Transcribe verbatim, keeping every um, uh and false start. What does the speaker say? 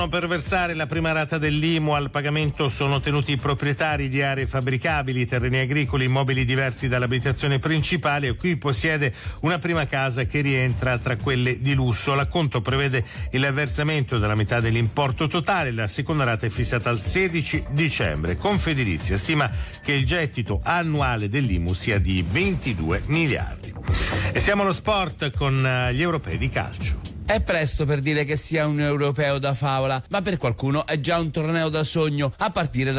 Per versare la prima rata dell'I M U al pagamento sono tenuti i proprietari di aree fabbricabili, terreni agricoli, immobili diversi dall'abitazione principale o chi possiede una prima casa che rientra tra quelle di lusso. L'acconto prevede il versamento della metà dell'importo totale, la seconda rata è fissata al sedici dicembre. Confedilizia stima che il gettito annuale dell'I M U sia di ventidue miliardi. E siamo allo sport con gli europei di calcio. È presto per dire che sia un europeo da favola, ma per qualcuno è già un torneo da sogno, a partire da